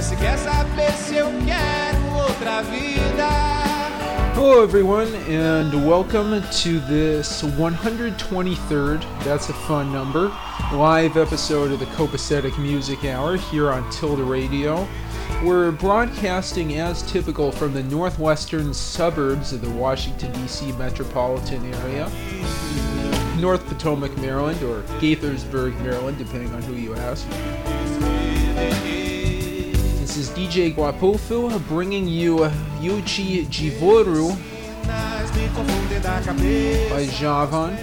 Mas se quer saber se eu quero outra vida. Hello everyone, and welcome to this 123rd, that's a fun number, live episode of the Copacetic Music Hour here on Tilda Radio. We're broadcasting as typical from the northwestern suburbs of the Washington, D.C. metropolitan area, North Potomac, Maryland, or Gaithersburg, Maryland, depending on who you ask. This is DJ Guapofo bringing you Yuji Jivoru by Javan.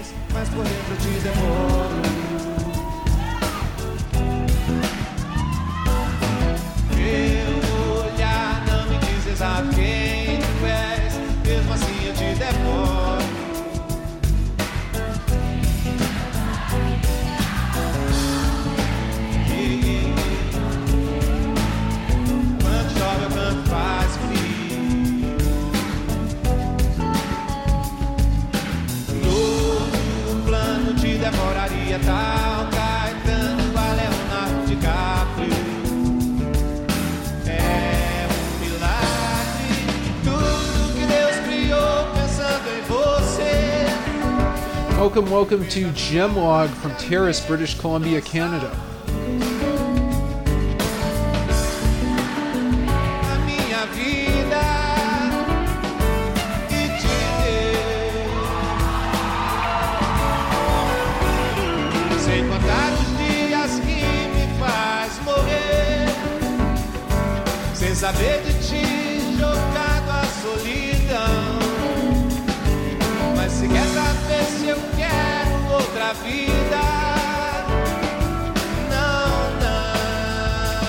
Meu olhar não me diz exato quem tu és, mesmo assim eu te devoro. Quando chove eu canto, faz frio. Novo plano te devoraria, tal Caetano, valeu Leonardo DiCaprio. Welcome to Gemlog from Terrace, British Columbia, Canada. A minha vida e te dei, sem contar os dias que me faz morrer, sem saber de ti, jogado à solidão. Mas se quer saber se eu quero outra vida, não, não.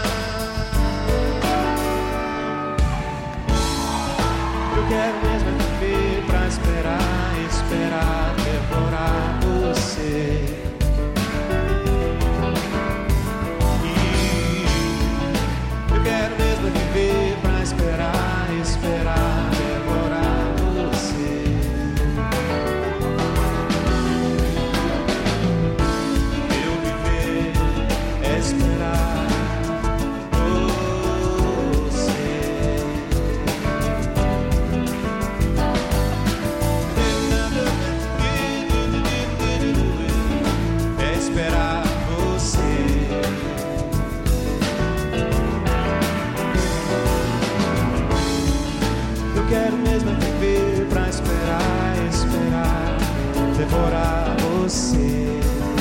Eu quero mesmo é viver pra esperar, esperar, devorar você. E eu quero mesmo é viver pra esperar, esperar, devorar você. Esperar você. Eu quero mesmo é viver pra esperar, esperar, devorar você.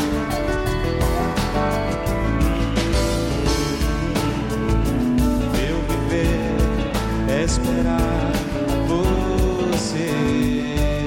Esperar você.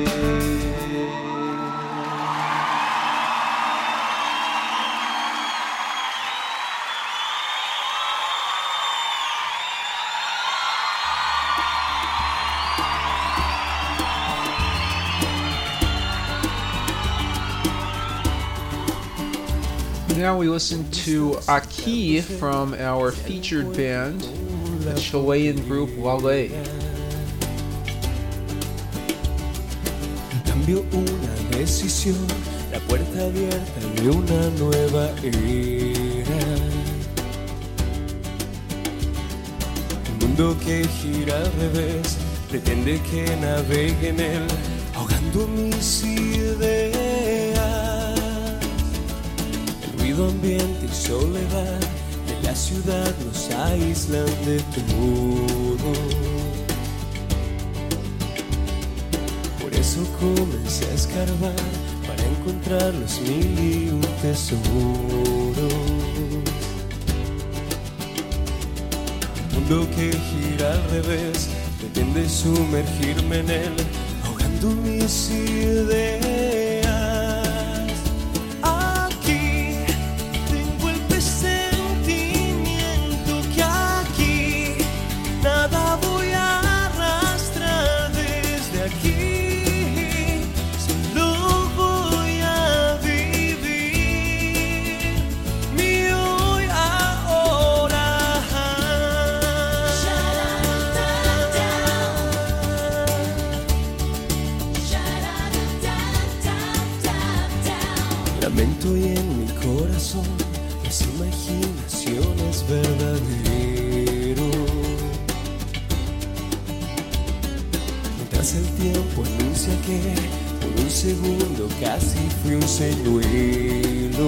Now we listen to Aki from our featured band, the Chilean group Wale. Cambio una decisión, la puerta abierta de una nueva era. El mundo que gira al revés pretende que navegue en él, ahogando mis ideas. El ruido ambiente y soledad de la ciudad nos aíslan de todo. Por eso comencé a escarbar para encontrar los 1001 tesoros. El mundo que gira al revés pretende sumergirme en él, ahogando mis ideas. distancia que por un segundo casi fui un señuelo.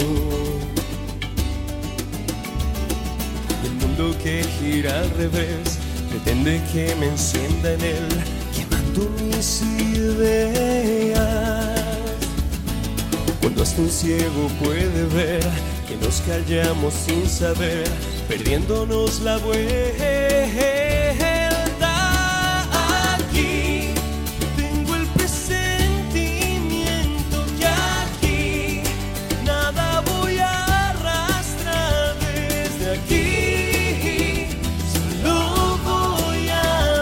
El mundo que gira al revés pretende que me encienda en él, quemando mis ideas. Cuando hasta un ciego puede ver que nos callamos sin saber, perdiéndonos la vuelta. Aquí tengo el presentimiento que aquí nada voy a arrastrar desde aquí. Solo voy a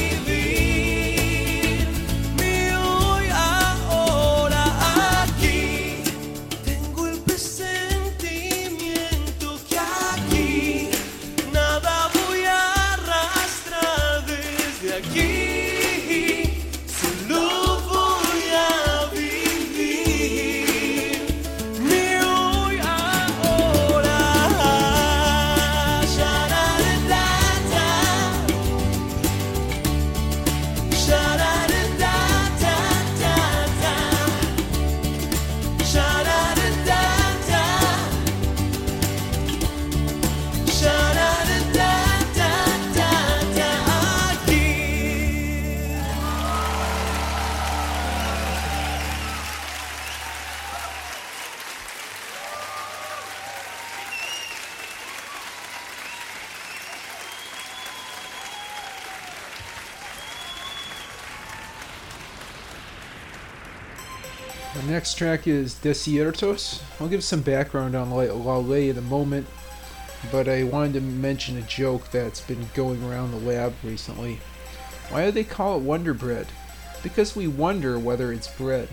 vivir mi hoy ahora. Aquí tengo el presentimiento que aquí nada voy a arrastrar desde aquí. Solo voy a vivir mi hoy ahora. Sha-da-da-da-da. Sha-da-da-da-da-da-da. Sha-da-da-da-da. Sha-da-da-da-da-da-da. Aquí. The next track is Desiertos. I'll give some background on Lale in a moment, but I wanted to mention a joke that's been going around the lab recently. Why do they call it Wonder Bread? Because we wonder whether it's bread.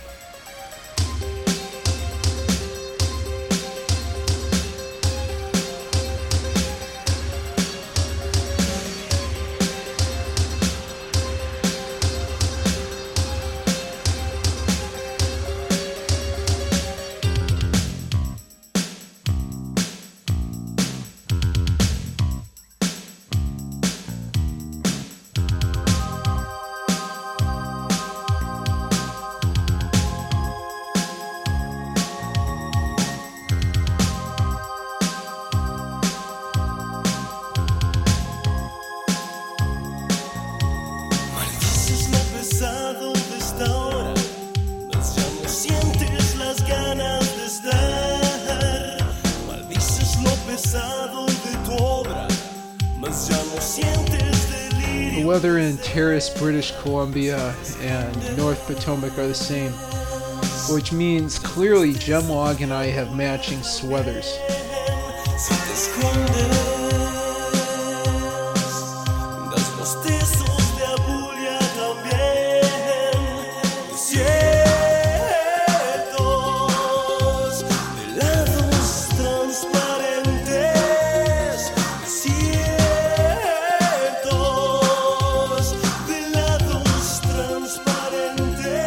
Maldices lo pesado de esta hora, mas ya no sientes las ganas de estar. Maldices lo pesado de tu obra, mas ya no sientes The delirio. weather in Terrace, British Columbia and North Potomac are the same, which means clearly Gemlog and I have matching sweaters. Si te escondes, das bostezos de abulia también. Desiertos de lados transparentes. Desiertos de lados transparentes.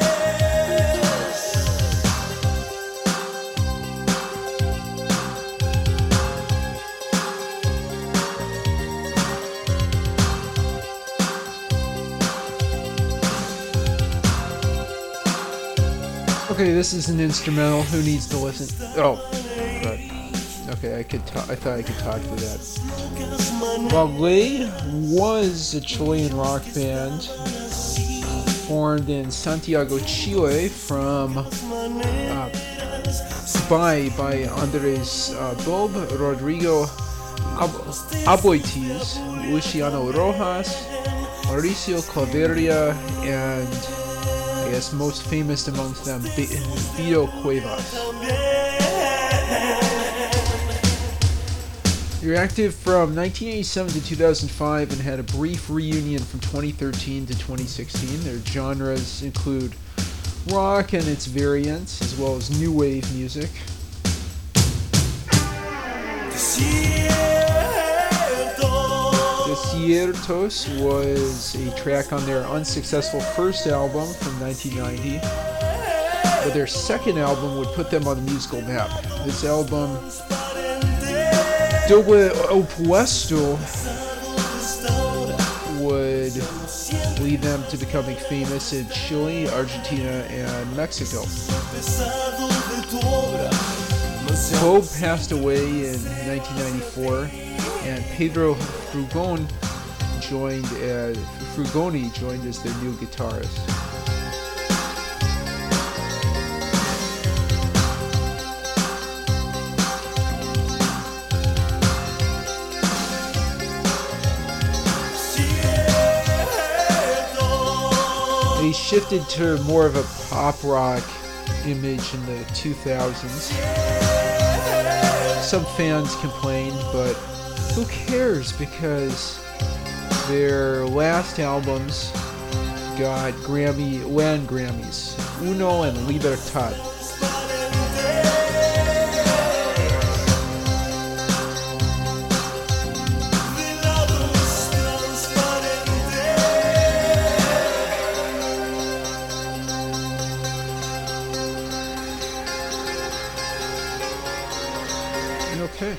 Okay, this is an instrumental. Who needs to listen? Oh, right. Okay, I thought I could talk to that. Lale was a Chilean rock band formed in Santiago, Chile, by Andres Bob, Rodrigo Aboitiz, Luciano Rojas, Mauricio Claveria, and I guess most famous amongst them, Vito Cuevas. They were active from 1987 to 2005 and had a brief reunion from 2013 to 2016. Their genres include rock and its variants, as well as new wave music. Desiertos was a track on their unsuccessful first album from 1990, but their second album would put them on the musical map. This album, Doble Opuesto, was would lead them to becoming famous in Chile, Argentina, and Mexico. Poe passed away in 1994, and Pedro Frugoni joined as their new guitarist. They shifted to more of a pop rock image in the 2000s. Some fans complained, but who cares, because their last albums got land Grammys, Uno and Libertad. Okay.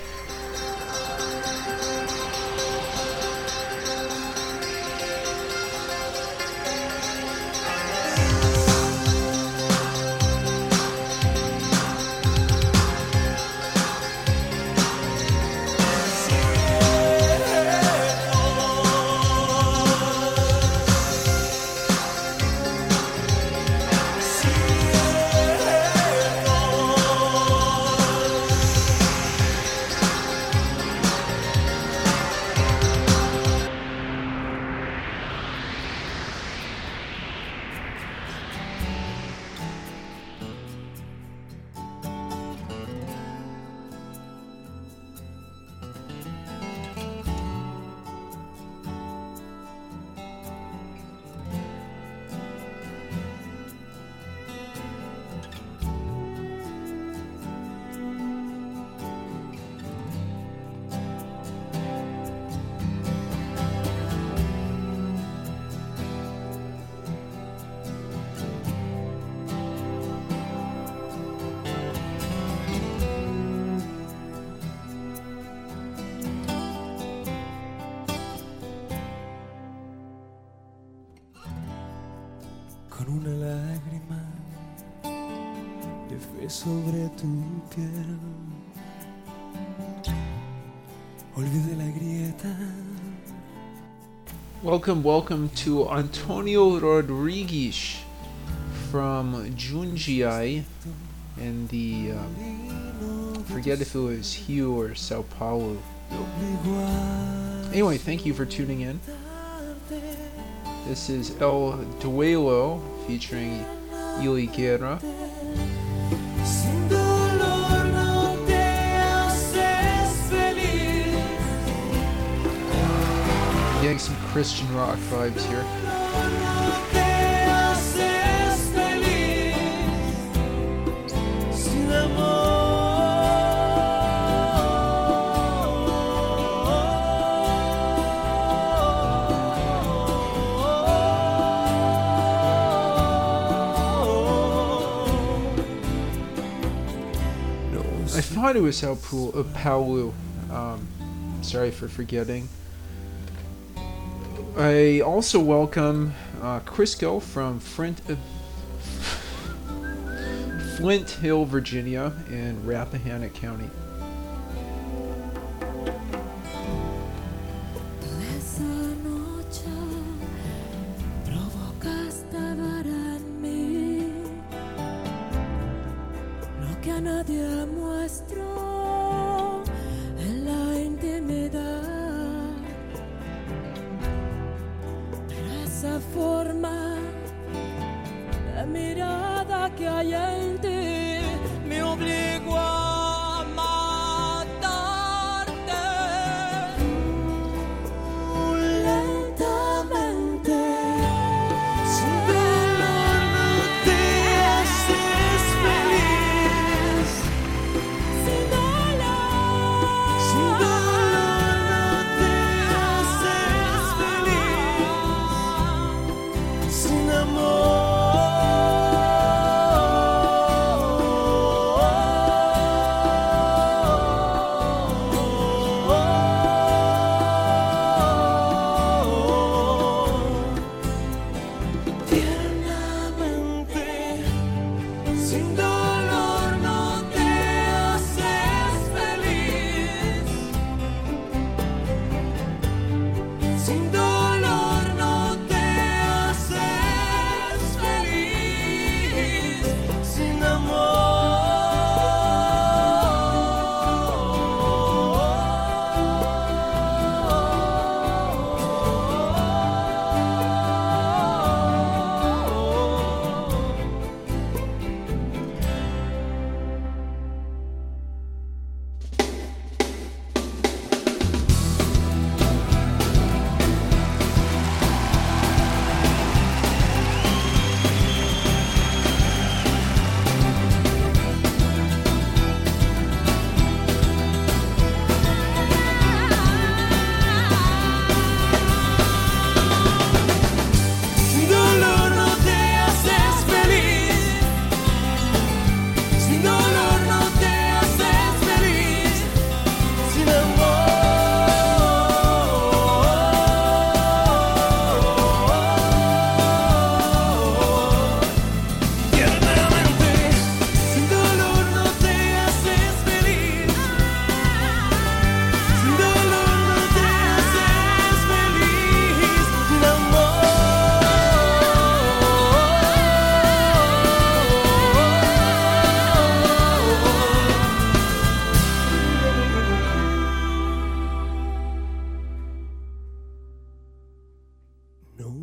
Con una lágrima de fe sobre tu piel, olvidé la grieta. Welcome to Antonio Rodrigues from Jundiaí in the, forget if it was Rio or Sao Paulo. Anyway, thank you for tuning in. This is El Duelo featuring Ili Guerra. Sin dolor no te haces feliz. Getting some Christian rock vibes here. No te haces feliz. Sin amor. I thought it was Sao Paulo. Sorry for forgetting. I also welcome Crisco from Flint Hill, Virginia, in Rappahannock County. Nadie muestro en la intimidad, pero esa forma de mirada que hay en ti me obligó a matarte lentamente. Sin dolor no te haces feliz. Sin dolor no te haces feliz. Sin amor.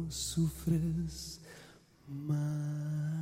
sufres más.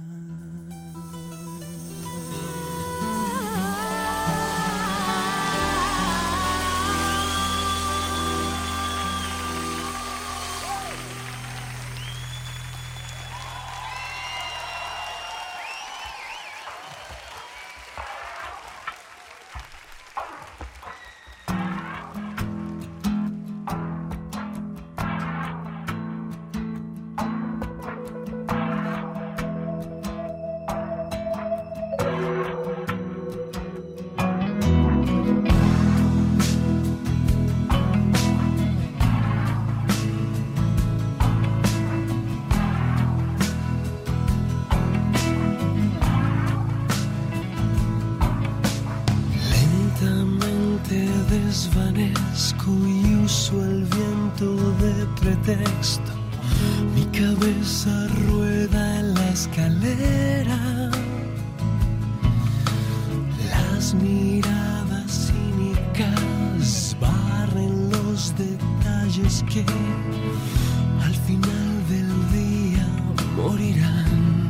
Desvanezco y uso el viento de pretexto. Mi cabeza rueda en la escalera. Las miradas cínicas barren los detalles que al final del día morirán.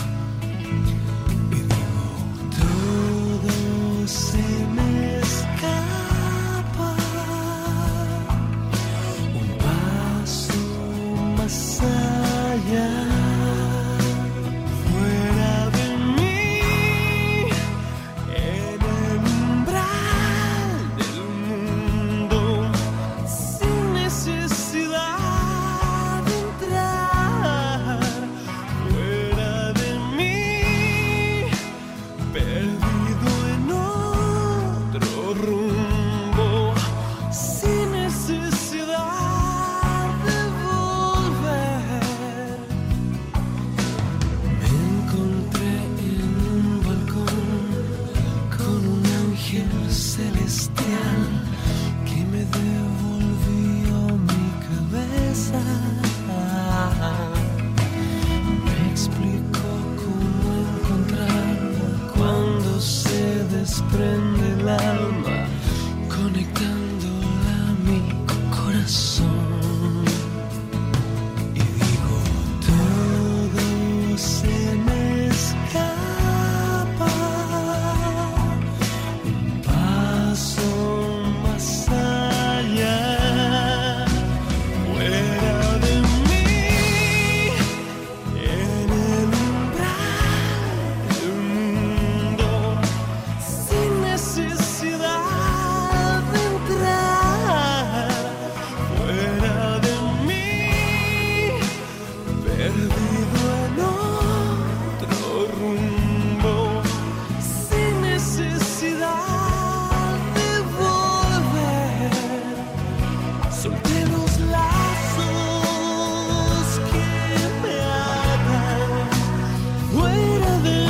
Y digo, todo se me escapa. Más allá, fuera de mí, en el umbral del mundo, sin necesidad de entrar, fuera de mí, perdido en otro rumbo, sin necesidad. Celestial que me devolvió mi cabeza, me explicó cómo encontrarla cuando se desprende el alma, conectándola a mi corazón. Y digo, todo se me escapa. Más allá, fuera de mí, en el umbral del mundo, sin necesidad de entrar, fuera de mí, perdido en otro rumbo, sin necesidad. Solté los lazos que me atan fuera de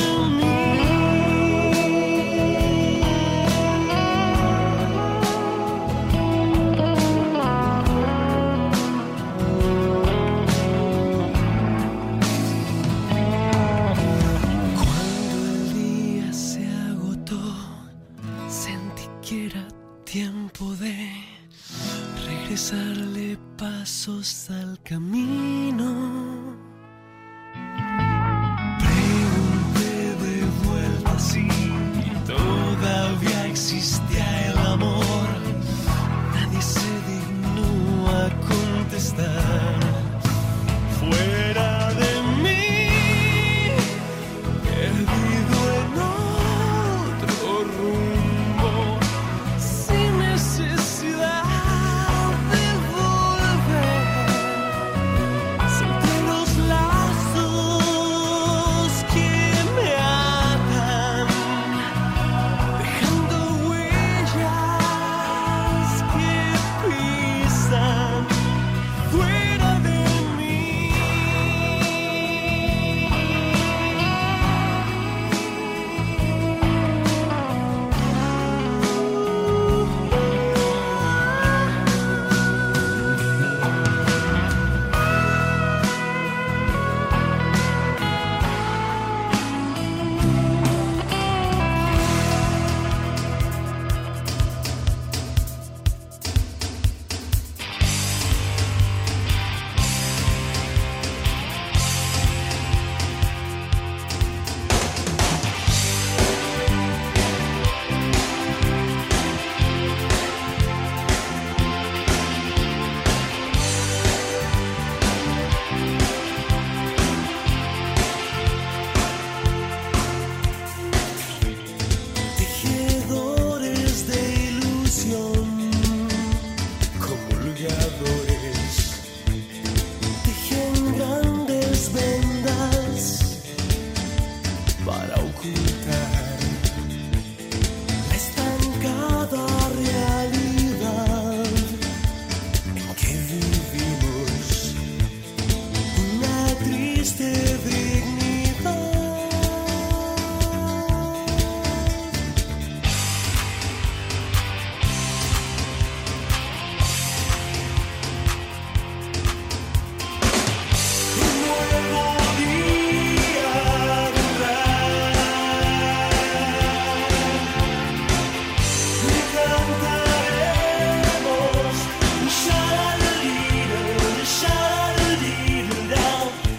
Cuando el día se agotó, sentí que era tiempo de regresarle pasos al camino. Pregunté de vuelta si todavía existía el amor. Nadie se dignó a contestar. Fuera de mí, perdido en otro rumbo, sin necesidad. Solté los colgadores tejen grandes vendas para ocultar la estancada realidad en que vivimos, una triste dignidad. Un nuevo día vendrá y cantaremos sha-la-la-li-la,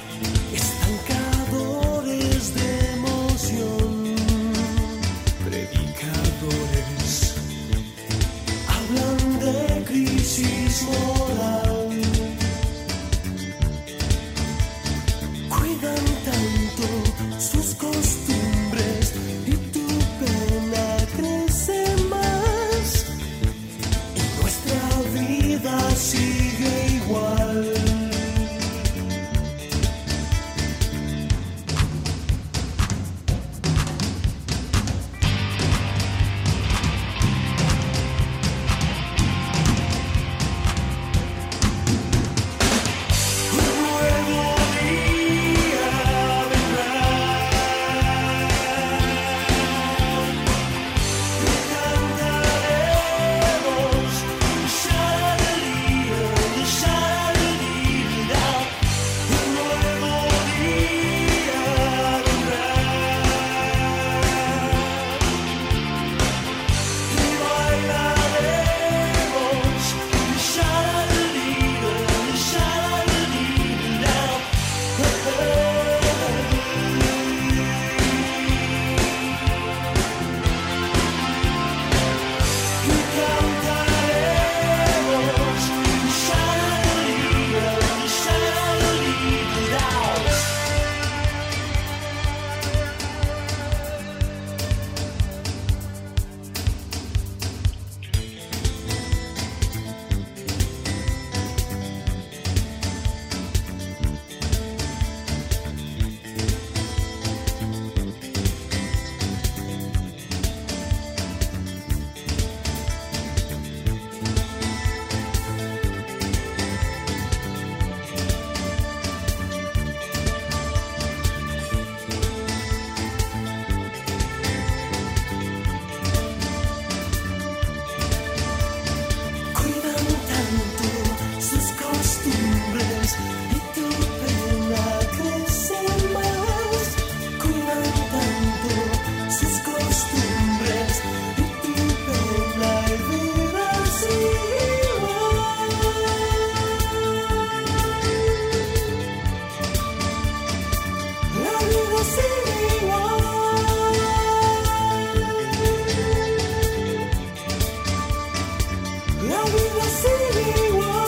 estancadores de emoción, predicadores hablan de crisis moral, cuidan tanto sus costumbres y tu pena crece más y nuestra vida sigue igual. Un nuevo día vendrá y cantaremos sha-la-la-li-la. Un nuevo día vendrá y bailaremos sha-la-la-li-la. Y cantaremos sha-la-la-li-la. Cuidan tanto sus costumbres y tu pena crece más. Cuidan tanto sus costumbres y tu pena y vida sigue igual. La vida sigue igual. La vida sigue igual.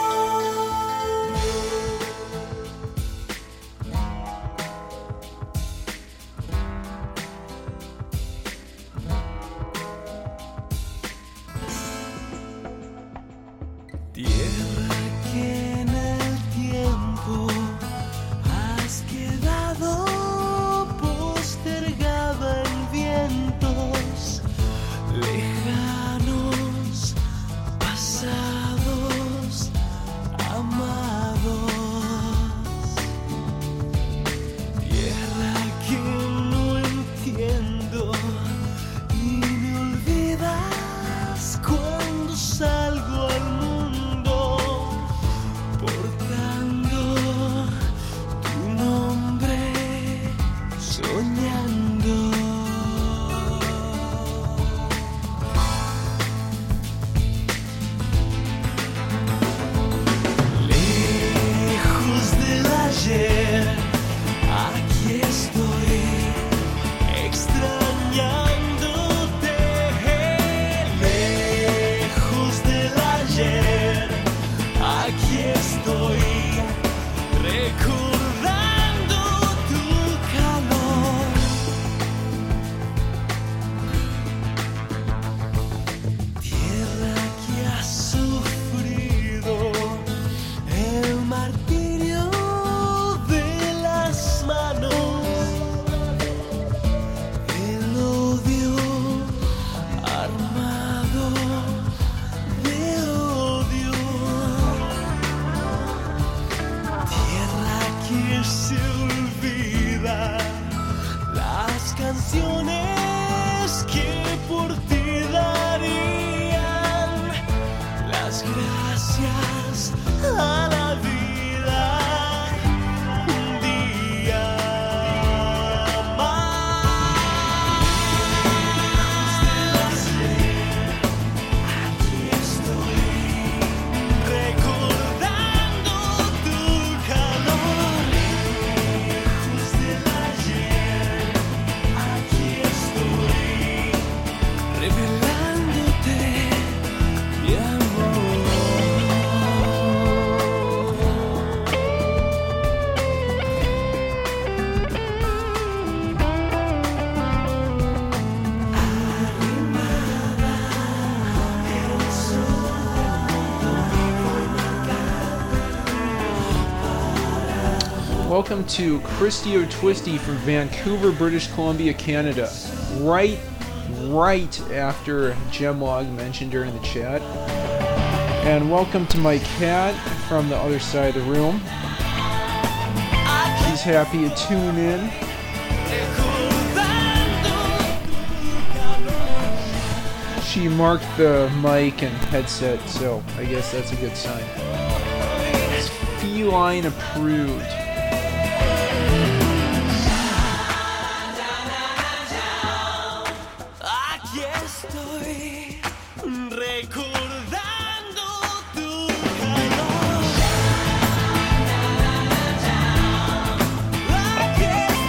Tierra que en el tiempo has quedado postergada en vientos lejanos, pasados, amados. Tierra que no entiendo y me olvidas cuando salgo al mundo portando tu nombre, soñando. Lejos del ayer, aquí estoy extrañándote. Lejos del ayer, aquí estoy recordando tu calor. Tierra que ha sufrido se olvida las canciones que por ti darían las gracias a la vida. Un día más de las 100, aquí estoy recordando tu calor. Lejos del ayer, aquí estoy revelándote mi amor. Welcome to Christy O'Twisty from Vancouver, British Columbia, Canada. Right after Gemlog mentioned during the chat. And welcome to my cat from the other side of the room. He's happy to tune in. She marked the mic and headset, so I guess that's a good sign. It's feline approved. Aquí estoy recordando tu calor. Aquí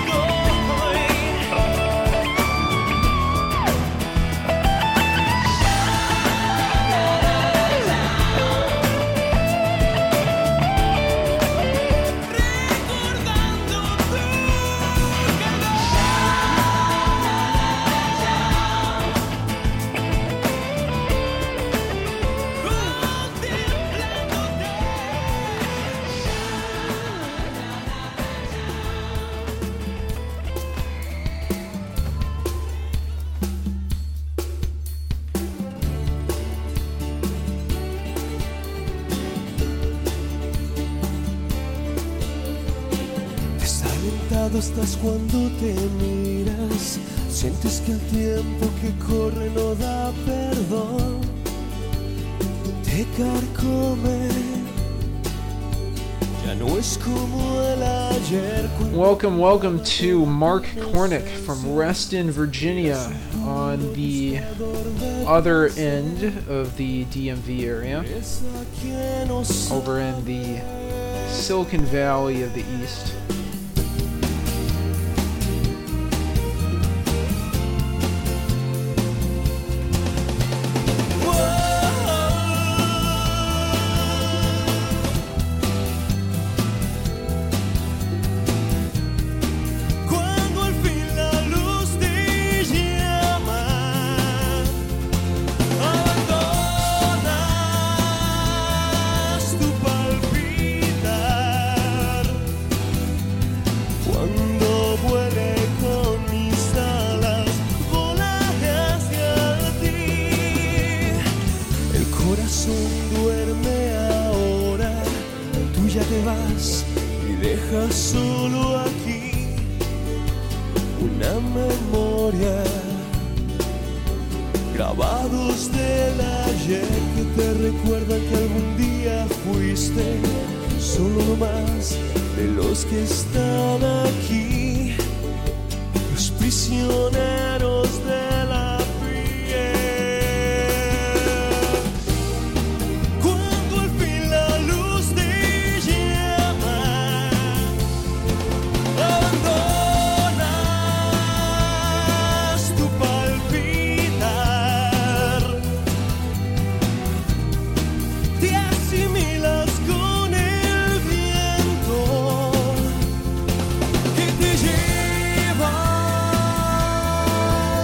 recordando tu desalentado estás cuando te miras, sientes que el tiempo que corre no da perdón, te carcome, ya no es como el ayer. Welcome to Mark Cornick from Reston, Virginia, on the other end of the DMV area, over in the Silicon Valley of the East. Cuando al fin la luz te llama, abandonas tu palpitar. Cuando vuele con mis alas, volaré hacia ti. El corazón duerme ahora, tú ya te vas y dejas solo aquí una memoria, grabados del ayer que te recuerdan que algún día fuiste solo uno más de los que están aquí, los prisioneros de la piel. Cuando al fin la luz te llama, abandonas tu palpitar, te asimilas con el viento que te lleva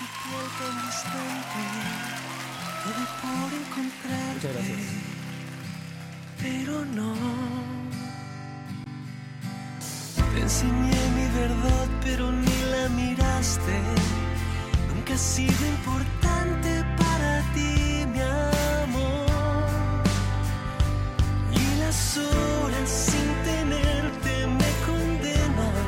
tu piel tan distante, todo por encontrarte. Muchas gracias. Pero no. Te enseñé mi verdad, pero ni la miraste. Nunca ha sido importante para ti, mi amor. Y las horas sin tenerte me condenan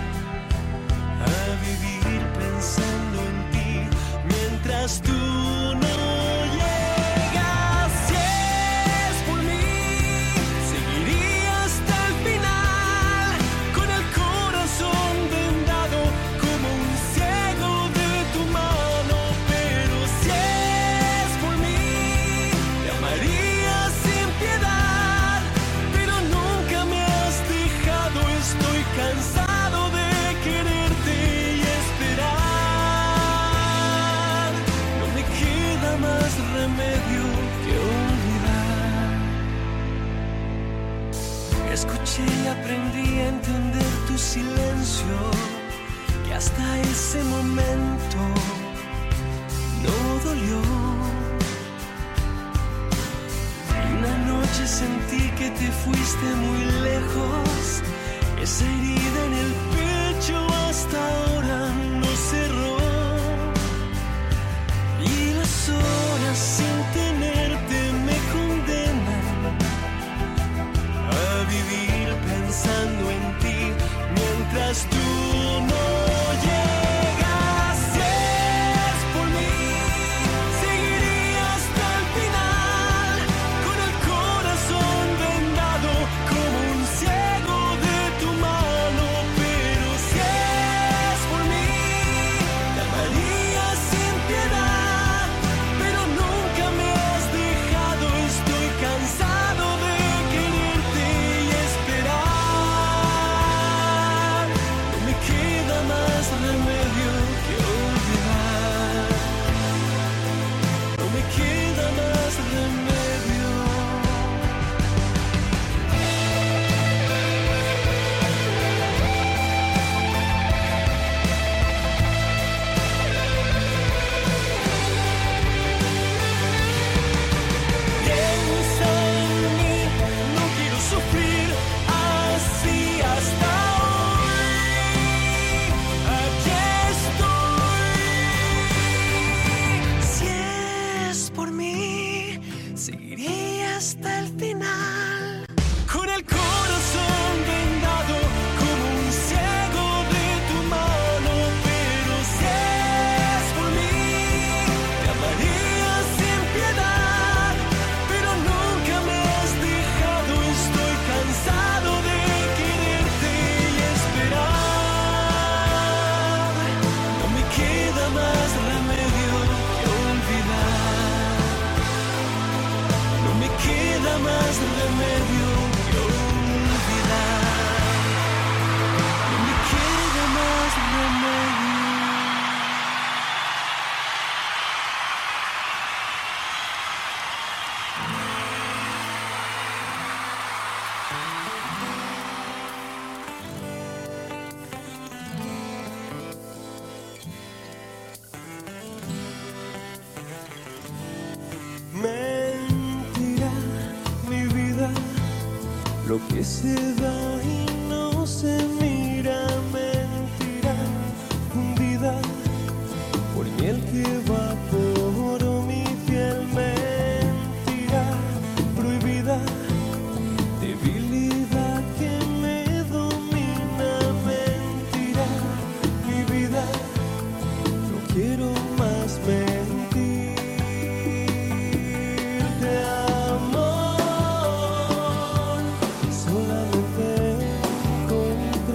a vivir pensando en ti mientras tú no llegas. Si es por mí, seguiría hasta el final, con el corazón vendado como un ciego de tu mano. Pero si es por mí, te amaría sin piedad, pero nunca me has dejado. Estoy cansado de quererte y esperar. No me queda más remedio que olvidar. Escuché y aprendí a entender tu silencio, que hasta ese momento no dolió. Una noche sentí que te fuiste muy lejos. Esa herida en el pecho hasta ahora no cerró. Y las horas sin tenerte me condenan a vivir pensando en ti mientras tú no llegas. Si es por mí, seguiría hasta el final, con el corazón vendado como un ciego de tu mano. Pero si es por mí, te amaría sin piedad, pero nunca me has dejado. Estoy cansado de quererte y esperar. No me queda más remedio que olvidar. No me queda más remedio. Piensa en mí, no quiero sufrir así hasta hoy. Aquí estoy. Si es por mí, seguiría hasta el final, con el corazón vendado como un ciego de tu mano. Pero si es por mí, te amaría sin piedad, pero nunca me has dejado. Estoy cansado de quererte y esperar. No me queda más remedio que olvidar. No me queda más remedio que olvidar. No me queda más remedio. Mentira, mi vida, lo que se da y no se mira. Mentira, hundida por miel que evaporó mi piel. Mentira, prohibida, debilidad que me domina. Mentira, mi vida, no quiero más mentir. Amor, solamente contigo.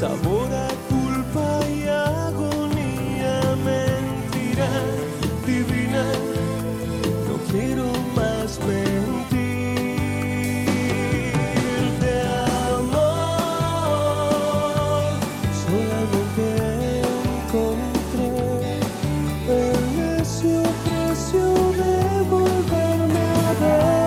sabor a culpa y agonía, mentira divina, no quiero más mentir. De amor solamente encontré el necio precio de volverme a ver.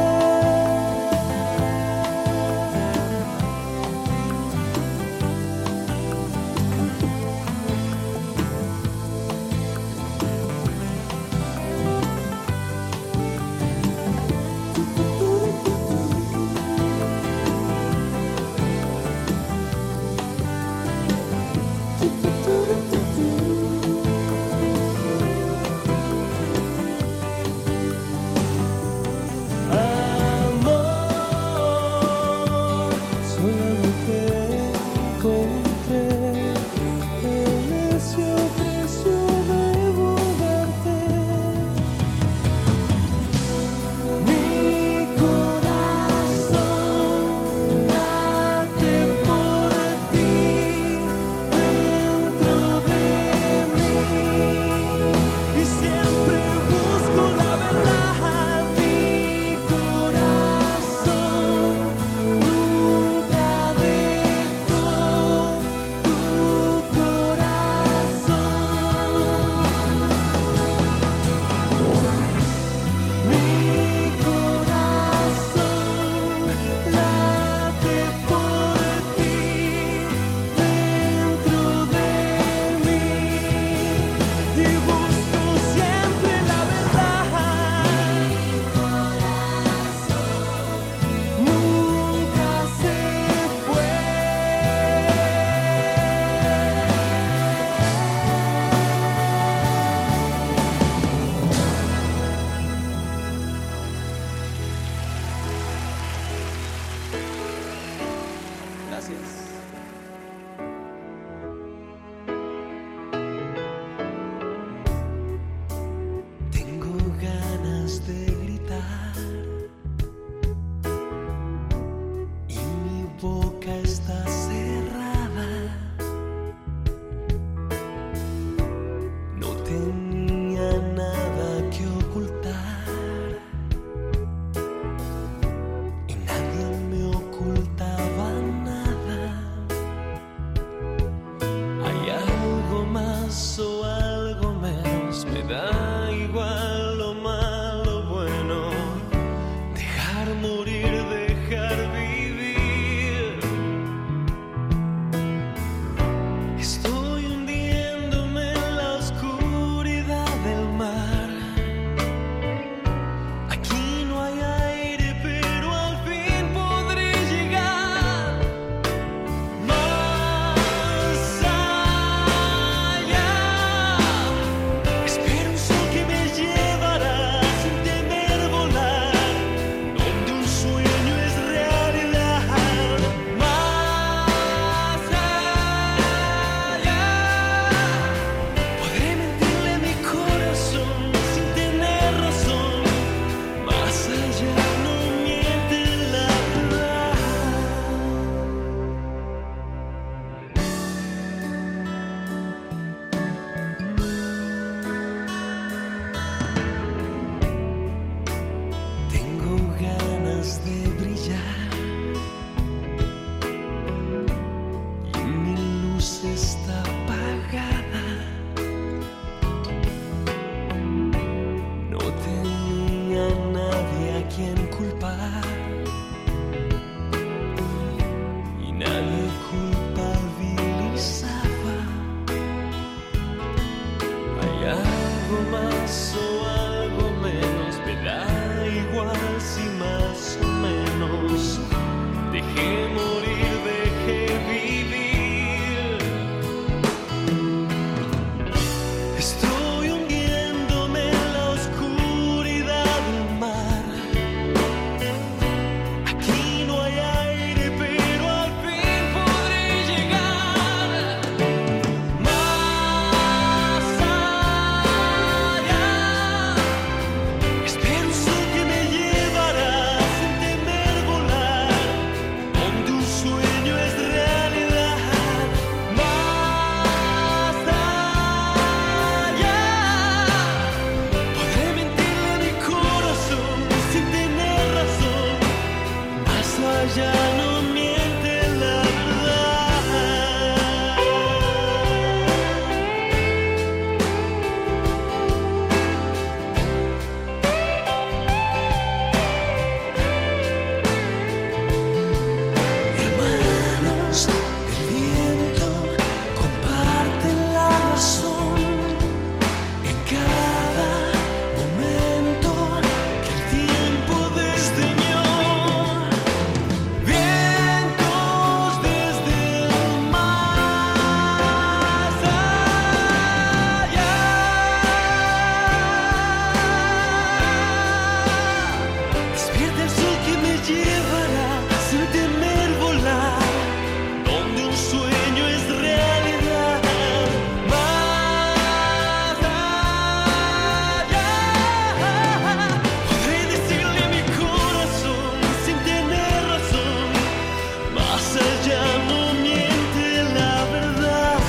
ya no miente la Hermanos, el viento comparte la razón en cada momento que el tiempo desdeñó. Vientos desde el más allá. Despierta el sol que me llevará sin temer volar, donde un sueño es realidad. Más allá, podré decirle a mi corazón sin tener razón. Más allá no miente la verdad.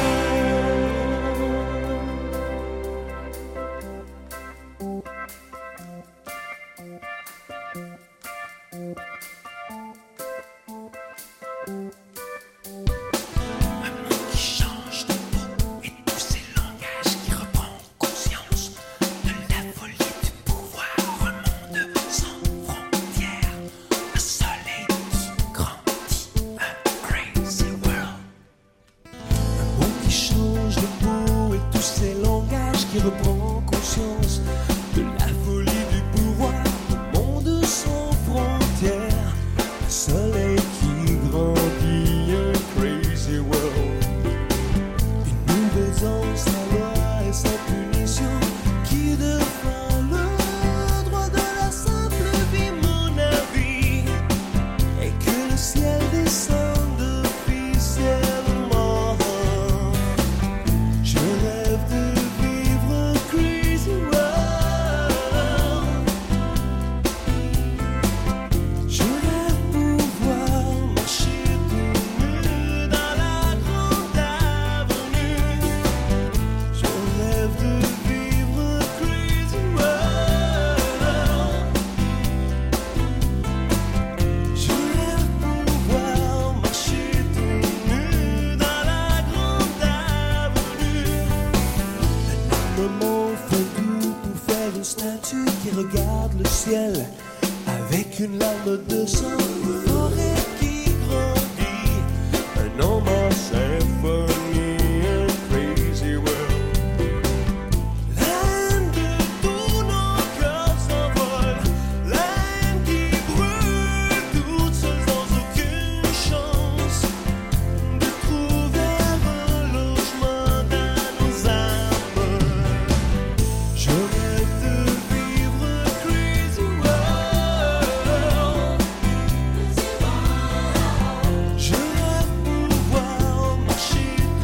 Un monde qui change de peau et tous ces langages qui reprend conscience de la folie du pouvoir. Un monde sans frontières, un soleil qui grandit, un crazy world. Un monde qui change de peau et tous ces langages qui reprend conscience de la folie du pouvoir. Un monde sans frontières, un soleil qui grandit, un crazy world. Une nouvelle danse sans loi et sans punition qui défend le droit de la simple vie, mon avis. Et que le ciel descende officiellement. Je rêve de vivre un crazy world. Je rêve pouvoir marcher tout nu dans la grande avenue. Je rêve de vivre un crazy world. Je rêve pouvoir marcher tout nu dans la grande avenue. Un moment fallu pour faire une statue qui regarde le ciel avec une larme de sang. Une forêt qui grandit, un homme en symphonie, un crazy world. La haine de tous nos cœurs s'envole, la haine qui brûle, toutes seules sans aucune chance de trouver un logement dans nos âmes. Je rêve de vivre un crazy world. Je rêve pouvoir marcher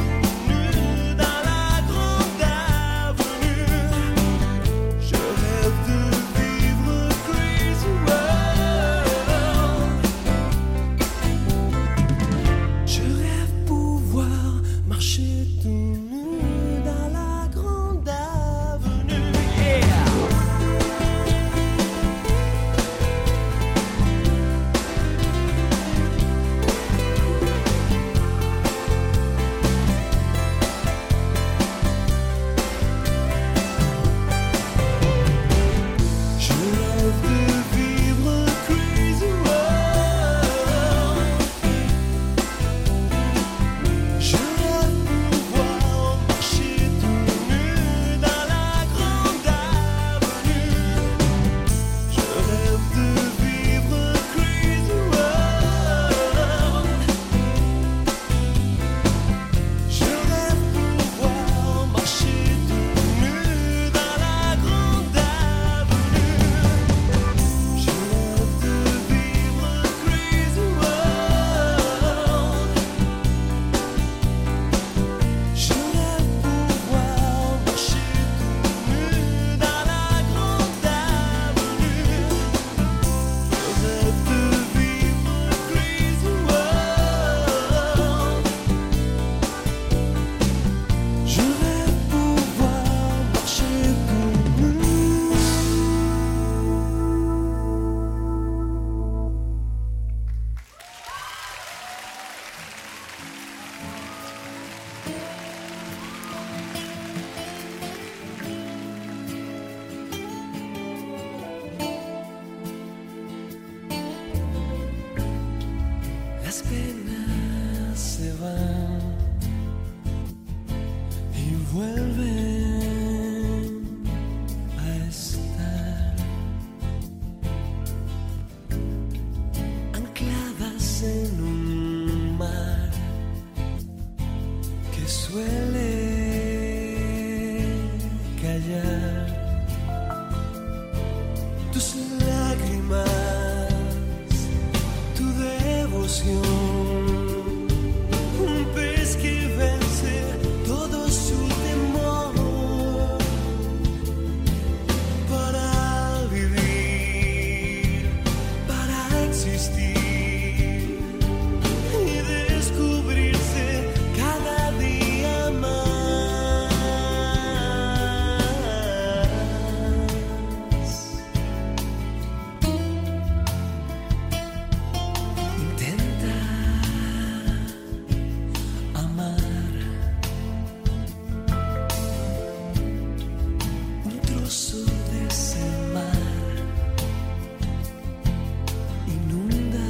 las penas se van y vuelven a estar ancladas en un mar que suele callar tus lágrimas, tu devoción, un pez que vence todo su temor para vivir, para existir y descubrirse cada día más. Intenta amar un trozo de ese mar, inunda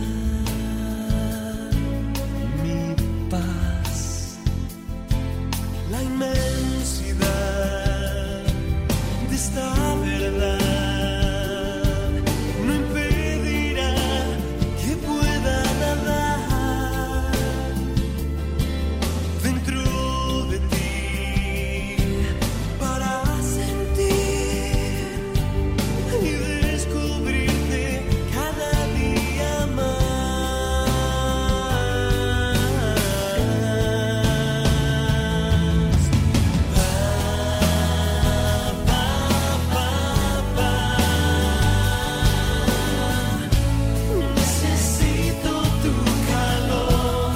mi paz, la inmensidad de esta verdad no impedirá que pueda nadar dentro de ti para sentir y descubrirte cada día más. Necesito tu calor.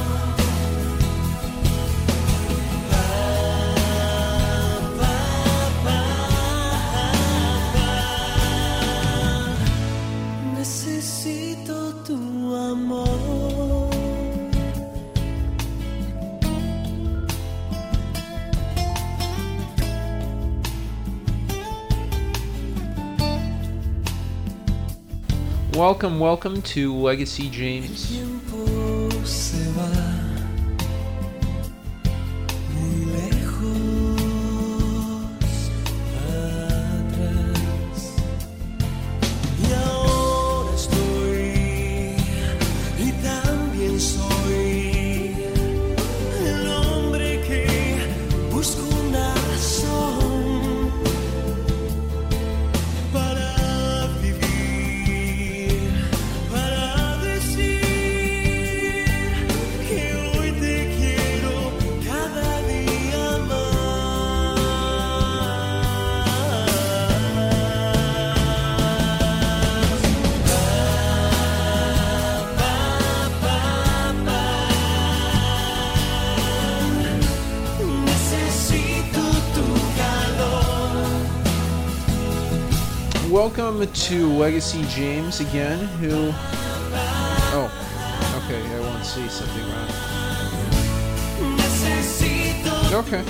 Necesito tu amor. Welcome to Legacy James. Tiempo se va muy lejos atrás y ahora estoy y también soy el hombre que busca una razón para vivir, para decir que hoy te quiero cada día más. Necesito tu calor. Welcome to Legacy James again, who... Oh, okay, I want to say something wrong. Necesito Okay.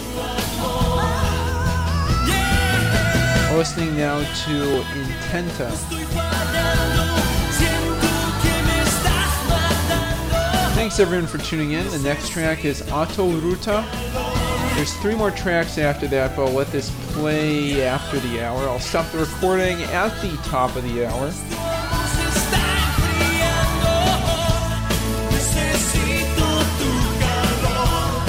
Listening now to Intenta. Estoy fallando, siento que me estás matando. Thanks everyone for tuning in. The next track is Auto Ruta. There's 3 more tracks after that, but I'll let this play after the hour. I'll stop the recording at the top of the hour. Se está enfriando. Necesito tu calor.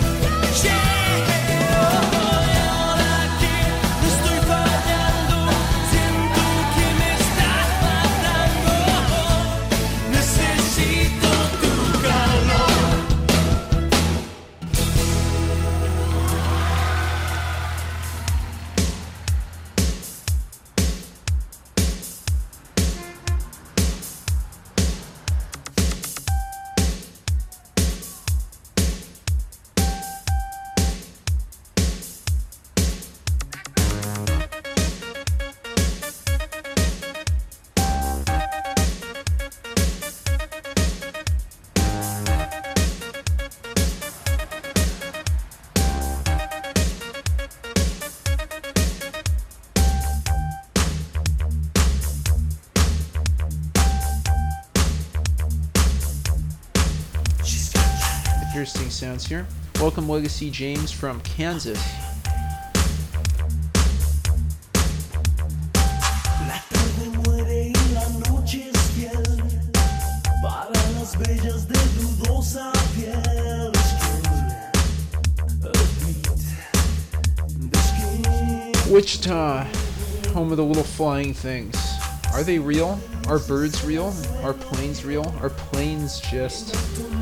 Ahora que estoy fallando, siento que me estás matando. Necesito tu calor. Interesting sounds here. Welcome, Legacy James from Kansas. La tarde muere y la noche es fiel para las bellas de dudosa piel. Wichita, home of the little flying things. Are they real? Are birds real? Are planes real? Are planes just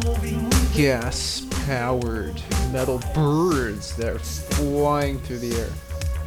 gas-powered metal birds that are flying through the air?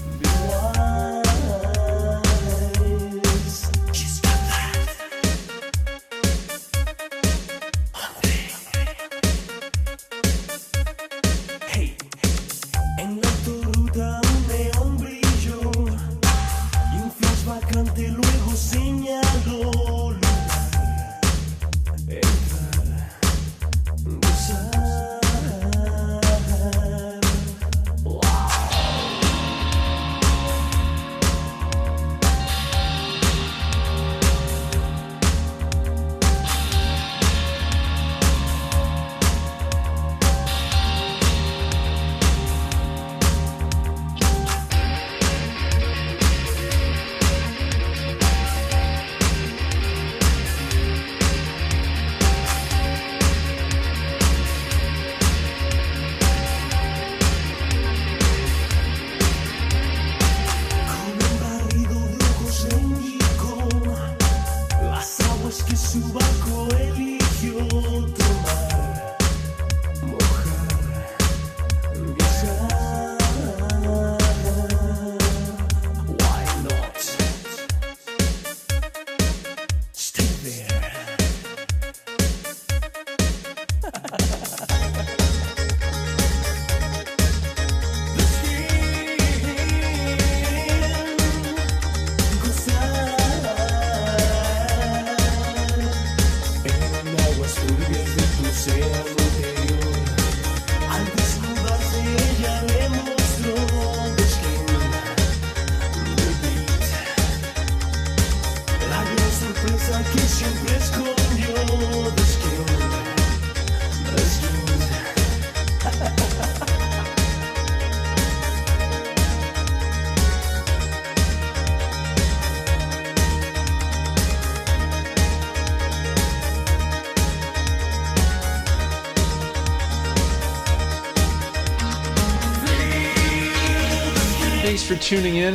Thanks for tuning in.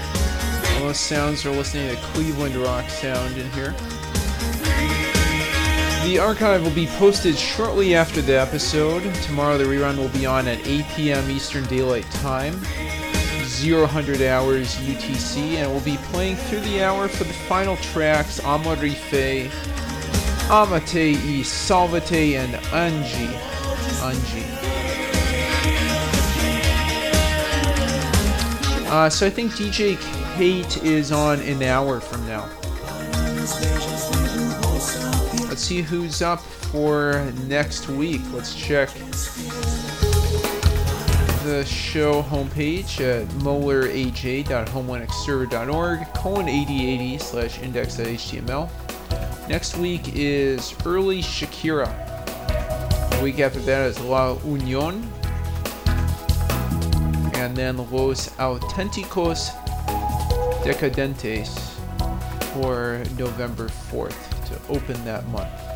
All those sounds are listening to Cleveland rock sound in here. The archive will be posted shortly after the episode. Tomorrow the rerun will be on at 8 p.m. Eastern Daylight Time, 0000 hours UTC, and we'll be playing through the hour for the final tracks, Amarife, Amate y Salvate, and Angie. So I think DJ Kate is on an hour from now. Let's see who's up for next week. Let's check the show homepage at molaraj.homelinuxserver.org:8080/index.html. Next week is Early Shakira. The week after that is La Unión. And then Los Auténticos Decadentes for November 4th to open that month.